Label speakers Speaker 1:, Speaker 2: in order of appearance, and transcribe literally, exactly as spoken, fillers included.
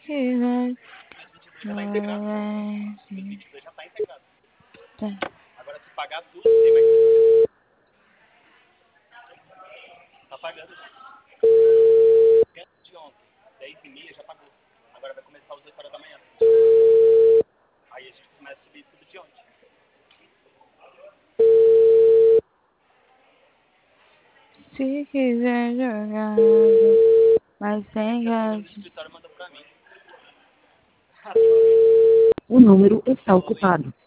Speaker 1: quiser
Speaker 2: Mês vinte e dois já tá integrado. Mês vinte e dois já tá integrado.
Speaker 1: Tá.
Speaker 2: Agora se pagar tudo, tem mais que tá pagando já. Antes de ontem, dez e meia já pagou. Agora vai começar às oito horas da manhã. Aí a gente começa a subir tudo de ontem.
Speaker 1: Se quiser jogar, mas sem
Speaker 2: Esse menino do
Speaker 1: gás.
Speaker 2: escritório mandou pra mim.
Speaker 3: O número está ocupado.